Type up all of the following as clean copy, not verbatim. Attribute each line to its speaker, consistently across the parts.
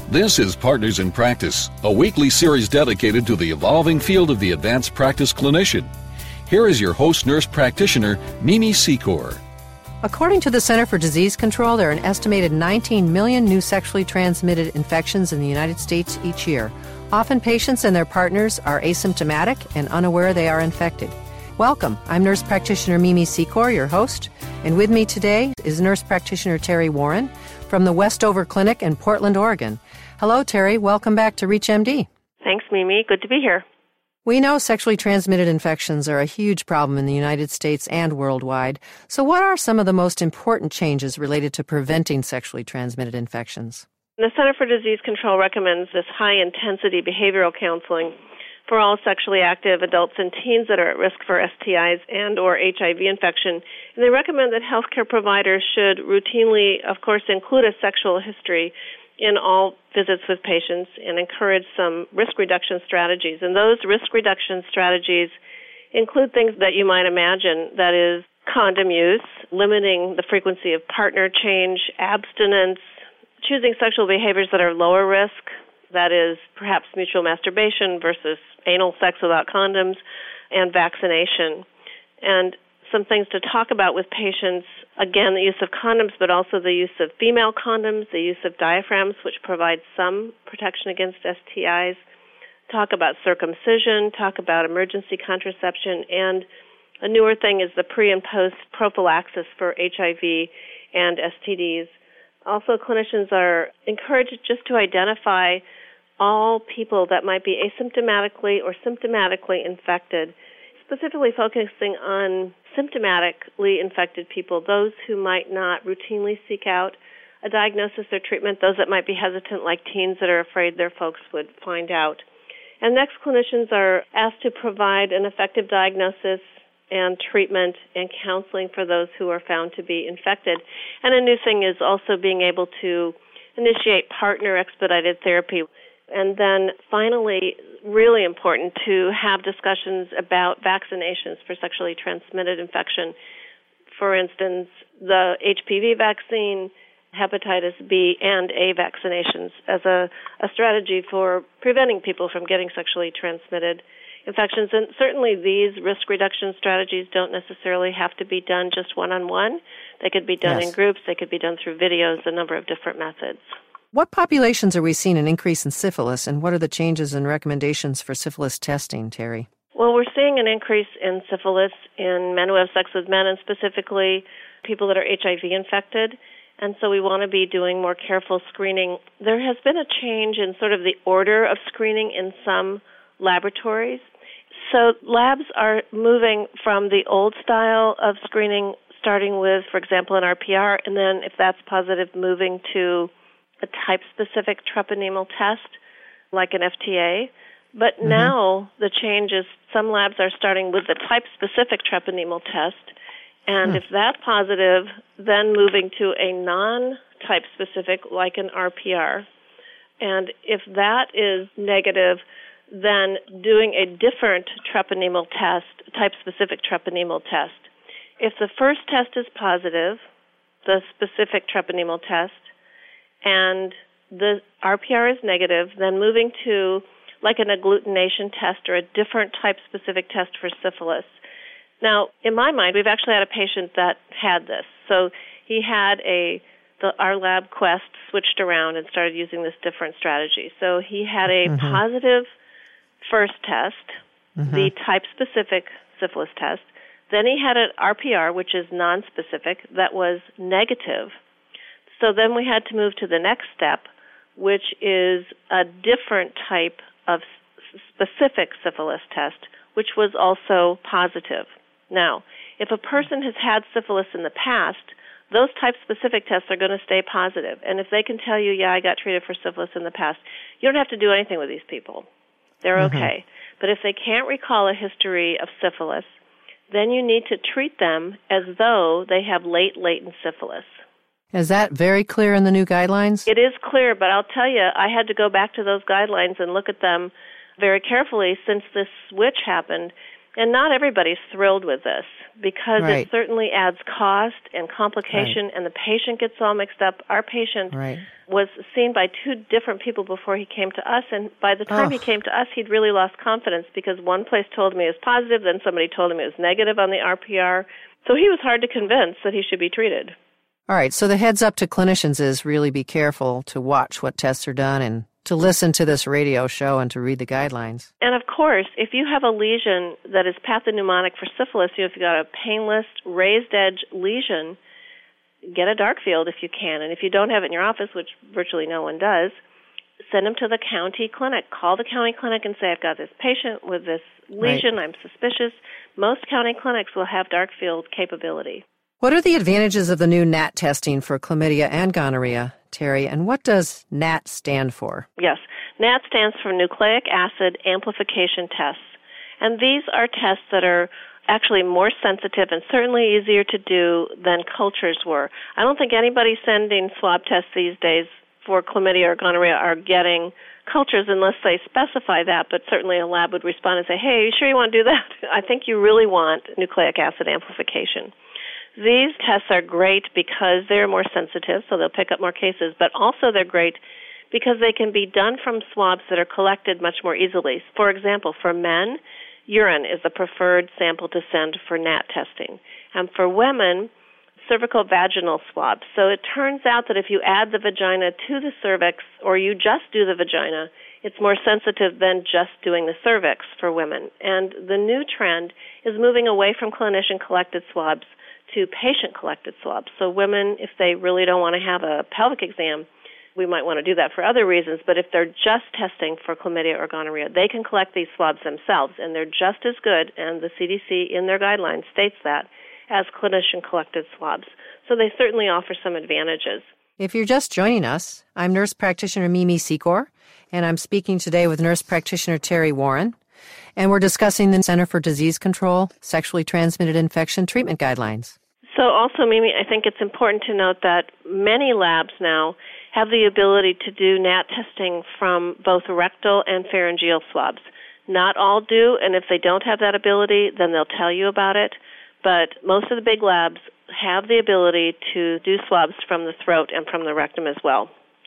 Speaker 1: This is Partners in Practice, a weekly series dedicated to the evolving field of the advanced practice clinician. Here is your host nurse practitioner, Mimi Secor.
Speaker 2: According to the Center for Disease Control, there are an estimated 19 million new sexually transmitted infections in the United States each year. Often patients and their partners are asymptomatic and unaware they are infected. Welcome. I'm nurse practitioner Mimi Secor, your host, and with me today is nurse practitioner Terry Warren from the Westover Clinic in Portland, Oregon. Hello, Terry. Welcome back to ReachMD.
Speaker 3: Thanks, Mimi. Good to be here.
Speaker 2: We know sexually transmitted infections are a huge problem in the United States and worldwide. So what are some of the most important changes related to preventing sexually transmitted infections?
Speaker 3: The Center for Disease Control recommends this high-intensity behavioral counseling for all sexually active adults and teens that are at risk for STIs and or HIV infection. And they recommend that healthcare providers should routinely, of course, include a sexual history in all visits with patients and encourage some risk reduction strategies. And those risk reduction strategies include things that you might imagine, that is condom use, limiting the frequency of partner change, abstinence, choosing sexual behaviors that are lower risk, that is perhaps mutual masturbation versus anal sex without condoms, and vaccination. And some things to talk about with patients, again, the use of condoms, but also the use of female condoms, the use of diaphragms, which provide some protection against STIs, talk about circumcision, talk about emergency contraception, and a newer thing is the pre- and post prophylaxis for HIV and STDs. Also, clinicians are encouraged just to identify all people that might be asymptomatically or symptomatically infected, specifically focusing on symptomatically infected people, those who might not routinely seek out a diagnosis or treatment, those that might be hesitant, like teens that are afraid their folks would find out. And next, clinicians are asked to provide an effective diagnosis and treatment and counseling for those who are found to be infected. And a new thing is also being able to initiate partner expedited therapy. And then finally, really important to have discussions about vaccinations for sexually transmitted infection. For instance, the HPV vaccine, hepatitis B and A vaccinations as a strategy for preventing people from getting sexually transmitted infections. And certainly these risk reduction strategies don't necessarily have to be done just one-on-one. They could be done in groups. They could be done through videos, a number of different methods.
Speaker 2: What populations are we seeing an increase in syphilis, and what are the changes and recommendations for syphilis testing, Terry?
Speaker 3: Well, we're seeing an increase in syphilis in men who have sex with men, and specifically people that are HIV infected. And so we want to be doing more careful screening. There has been a change in sort of the order of screening in some laboratories. So labs are moving from the old style of screening, starting with, for example, an RPR, and then if that's positive, moving to a type-specific treponemal test, like an FTA. But now the change is some labs are starting with the type-specific treponemal test, and if that's positive, then moving to a non-type-specific, like an RPR. And if that is negative, then doing a different treponemal test, type-specific treponemal test. If the first test is positive, the specific treponemal test, and the RPR is negative, then moving to like an agglutination test or a different type-specific test for syphilis. Now, in my mind, we've actually had a patient that had this. So he had our lab Quest switched around and started using this different strategy. So he had a positive first test, the type-specific syphilis test. Then he had an RPR, which is nonspecific, that was negative. So then we had to move to the next step, which is a different type of specific syphilis test, which was also positive. Now, if a person has had syphilis in the past, those type-specific tests are going to stay positive. And if they can tell you, yeah, I got treated for syphilis in the past, you don't have to do anything with these people. They're okay. But if they can't recall a history of syphilis, then you need to treat them as though they have latent syphilis.
Speaker 2: Is that very clear in the new guidelines?
Speaker 3: It is clear, but I'll tell you, I had to go back to those guidelines and look at them very carefully since this switch happened. And not everybody's thrilled with this because it certainly adds cost and complication, and the patient gets all mixed up. Our patient was seen by two different people before he came to us, and by the time he came to us, he'd really lost confidence because one place told me it was positive, then somebody told him it was negative on the RPR. So he was hard to convince that he should be treated.
Speaker 2: All right, so the heads up to clinicians is really be careful to watch what tests are done and to listen to this radio show and to read the guidelines.
Speaker 3: And of course, if you have a lesion that is pathognomonic for syphilis, if you've got a painless, raised edge lesion, get a dark field if you can. And if you don't have it in your office, which virtually no one does, send them to the county clinic. Call the county clinic and say, I've got this patient with this lesion, I'm suspicious. Most county clinics will have dark field capability.
Speaker 2: What are the advantages of the new NAT testing for chlamydia and gonorrhea, Terry, and what does NAT stand for?
Speaker 3: Yes, NAT stands for Nucleic Acid Amplification Tests. And these are tests that are actually more sensitive and certainly easier to do than cultures were. I don't think anybody sending swab tests these days for chlamydia or gonorrhea are getting cultures unless they specify that, but certainly a lab would respond and say, hey, are you sure you want to do that? I think you really want nucleic acid amplification. These tests are great because they're more sensitive, so they'll pick up more cases, but also they're great because they can be done from swabs that are collected much more easily. For example, for men, urine is the preferred sample to send for NAT testing. And for women, cervical vaginal swabs. So it turns out that if you add the vagina to the cervix or you just do the vagina, it's more sensitive than just doing the cervix for women. And the new trend is moving away from clinician-collected swabs to patient-collected swabs. So women, if they really don't want to have a pelvic exam, we might want to do that for other reasons, but if they're just testing for chlamydia or gonorrhea, they can collect these swabs themselves, and they're just as good, and the CDC in their guidelines states that, as clinician-collected swabs. So they certainly offer some advantages.
Speaker 2: If you're just joining us, I'm nurse practitioner Mimi Secor, and I'm speaking today with nurse practitioner Terry Warren, and we're discussing the Center for Disease Control, Sexually Transmitted Infection Treatment Guidelines.
Speaker 3: So also, Mimi, I think it's important to note that many labs now have the ability to do NAT testing from both rectal and pharyngeal swabs. Not all do, and if they don't have that ability, then they'll tell you about it. But most of the big labs have the ability to do swabs from the throat and from the rectum as well.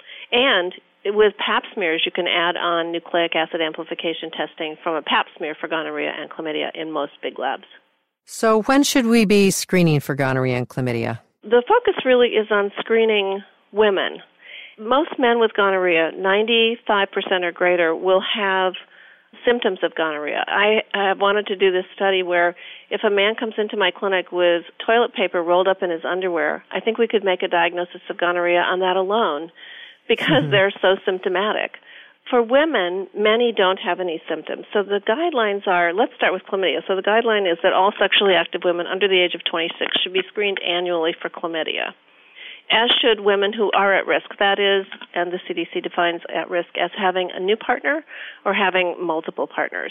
Speaker 3: And with pap smears, you can add on nucleic acid amplification testing from a pap smear for gonorrhea and chlamydia in most big labs.
Speaker 2: So when should we be screening for gonorrhea and chlamydia?
Speaker 3: The focus really is on screening women. Most men with gonorrhea, 95% or greater, will have symptoms of gonorrhea. I have wanted to do this study where if a man comes into my clinic with toilet paper rolled up in his underwear, I think we could make a diagnosis of gonorrhea on that alone because they're so symptomatic. For women, many don't have any symptoms. So the guidelines are, let's start with chlamydia. So the guideline is that all sexually active women under the age of 26 should be screened annually for chlamydia, as should women who are at risk. That is, and the CDC defines at risk as having a new partner or having multiple partners.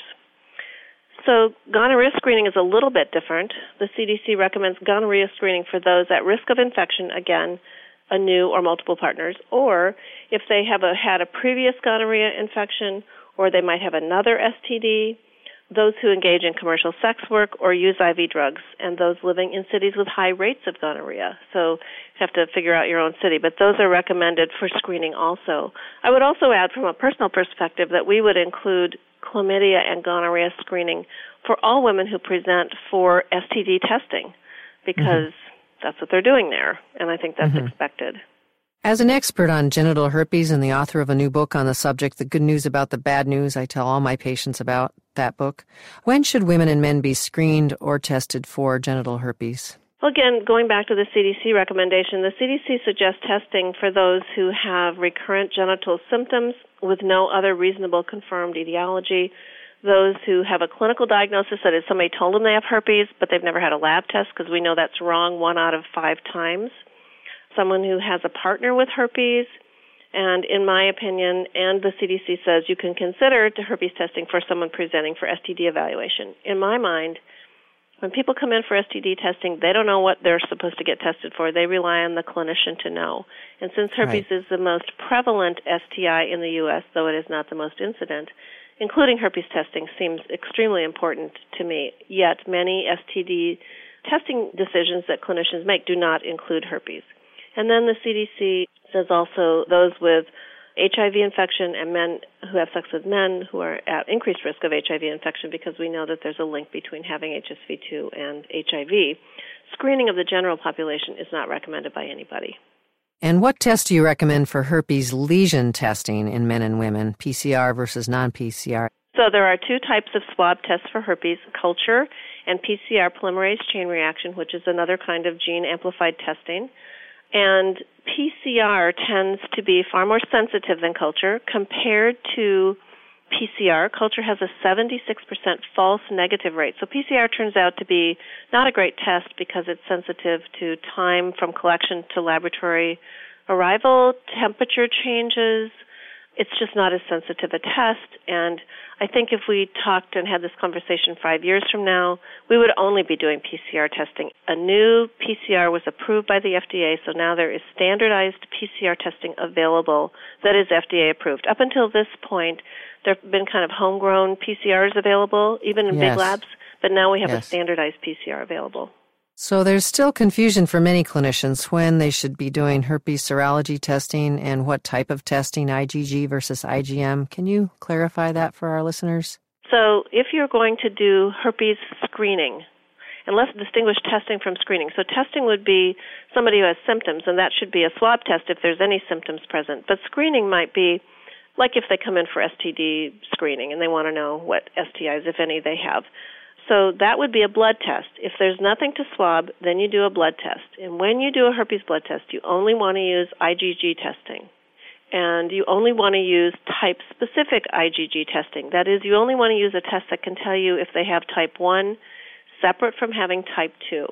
Speaker 3: So gonorrhea screening is a little bit different. The CDC recommends gonorrhea screening for those at risk of infection, again, a new or multiple partners, or if they have had a previous gonorrhea infection, or they might have another STD, those who engage in commercial sex work or use IV drugs, and those living in cities with high rates of gonorrhea. So you have to figure out your own city, but those are recommended for screening also. I would also add from a personal perspective that we would include chlamydia and gonorrhea screening for all women who present for STD testing, because that's what they're doing there, and I think that's expected.
Speaker 2: As an expert on genital herpes and the author of a new book on the subject, The Good News About the Bad News, I tell all my patients about that book. When should women and men be screened or tested for genital herpes?
Speaker 3: Well, again, going back to the CDC recommendation, the CDC suggests testing for those who have recurrent genital symptoms with no other reasonable confirmed etiology, those who have a clinical diagnosis, that is somebody told them they have herpes, but they've never had a lab test because we know that's wrong 1 out of 5 times, someone who has a partner with herpes, and in my opinion, and the CDC says you can consider herpes testing for someone presenting for STD evaluation. In my mind, when people come in for STD testing, they don't know what they're supposed to get tested for. They rely on the clinician to know. And since herpes is the most prevalent STI in the U.S., though it is not the most incident, including herpes testing seems extremely important to me. Yet many STD testing decisions that clinicians make do not include herpes. And then the CDC There's also those with HIV infection and men who have sex with men who are at increased risk of HIV infection because we know that there's a link between having HSV2 and HIV. Screening of the general population is not recommended by anybody.
Speaker 2: And what test do you recommend for herpes lesion testing in men and women, PCR versus non-PCR?
Speaker 3: So there are two types of swab tests for herpes, culture and PCR polymerase chain reaction, which is another kind of gene-amplified testing. And PCR tends to be far more sensitive than culture. Compared to PCR, culture has a 76% false negative rate. So PCR turns out to be not a great test because it's sensitive to time from collection to laboratory arrival, temperature changes. It's just not as sensitive a test. And I think if we talked and had this conversation 5 years from now, we would only be doing PCR testing. A new PCR was approved by the FDA, so now there is standardized PCR testing available that is FDA approved. Up until this point, there have been kind of homegrown PCRs available, even in big labs, but now we have a standardized PCR available.
Speaker 2: So there's still confusion for many clinicians when they should be doing herpes serology testing and what type of testing, IgG versus IgM. Can you clarify that for our listeners?
Speaker 3: So if you're going to do herpes screening, and let's distinguish testing from screening. So testing would be somebody who has symptoms, and that should be a swab test if there's any symptoms present. But screening might be like if they come in for STD screening and they want to know what STIs, if any, they have. So that would be a blood test. If there's nothing to swab, then you do a blood test. And when you do a herpes blood test, you only want to use IgG testing. And you only want to use type-specific IgG testing. That is, you only want to use a test that can tell you if they have type 1 separate from having type 2.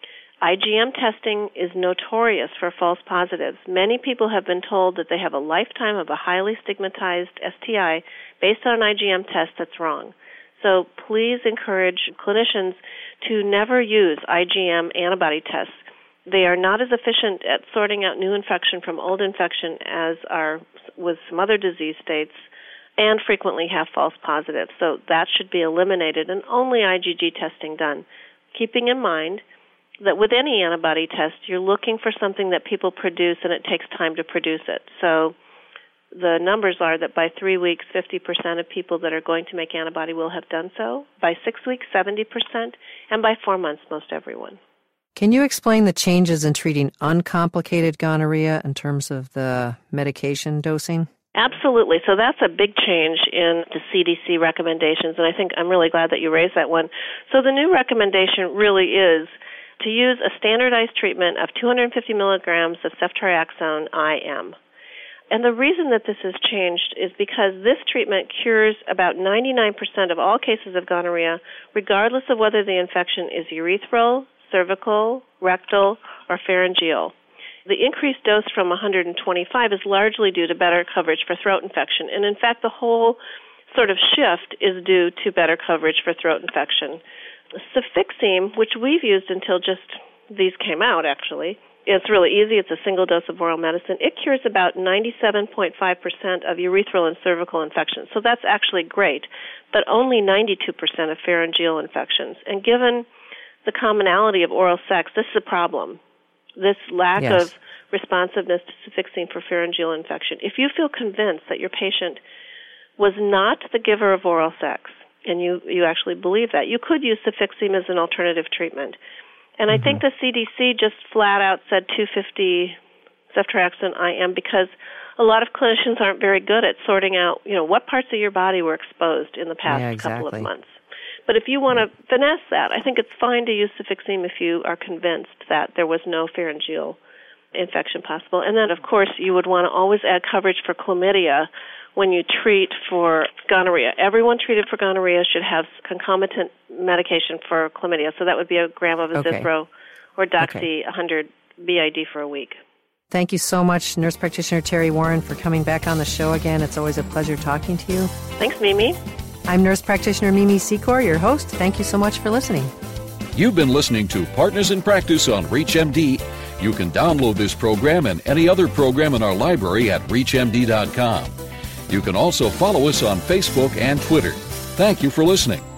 Speaker 3: IgM testing is notorious for false positives. Many people have been told that they have a lifetime of a highly stigmatized STI based on an IgM test that's wrong. So please encourage clinicians to never use IgM antibody tests. They are not as efficient at sorting out new infection from old infection as are with some other disease states, and frequently have false positives. So that should be eliminated and only IgG testing done, keeping in mind that with any antibody test, you're looking for something that people produce and it takes time to produce it. So the numbers are that by 3 weeks, 50% of people that are going to make antibody will have done so. By 6 weeks, 70%. And by 4 months, most everyone.
Speaker 2: Can you explain the changes in treating uncomplicated gonorrhea in terms of the medication dosing?
Speaker 3: Absolutely. So that's a big change in the CDC recommendations, and I think I'm really glad that you raised that one. So the new recommendation really is to use a standardized treatment of 250 milligrams of ceftriaxone IM. And the reason that this has changed is because this treatment cures about 99% of all cases of gonorrhea, regardless of whether the infection is urethral, cervical, rectal, or pharyngeal. The increased dose from 125 is largely due to better coverage for throat infection. And in fact, the whole sort of shift is due to better coverage for throat infection. Cefixime, which we've used until just these came out, actually, it's really easy. It's a single dose of oral medicine. It cures about 97.5% of urethral and cervical infections. So that's actually great, but only 92% of pharyngeal infections. And given the commonality of oral sex, this is a problem. This lack of responsiveness to cefixime for pharyngeal infection. If you feel convinced that your patient was not the giver of oral sex, and you actually believe that, you could use cefixime as an alternative treatment. And I think the CDC just flat out said 250 ceftriaxone IM because a lot of clinicians aren't very good at sorting out, what parts of your body were exposed in the past couple of months. But if you want to finesse that, I think it's fine to use cefixime if you are convinced that there was no pharyngeal infection possible. And then, of course, you would want to always add coverage for chlamydia when you treat for gonorrhea. Everyone treated for gonorrhea should have concomitant medication for chlamydia. So that would be a gram of Azithro or Doxy 100 BID for a week.
Speaker 2: Thank you so much, Nurse Practitioner Terry Warren, for coming back on the show again. It's always a pleasure talking to you.
Speaker 3: Thanks, Mimi.
Speaker 2: I'm Nurse Practitioner Mimi Secor, your host. Thank you so much for listening.
Speaker 1: You've been listening to Partners in Practice on ReachMD. You can download this program and any other program in our library at ReachMD.com. You can also follow us on Facebook and Twitter. Thank you for listening.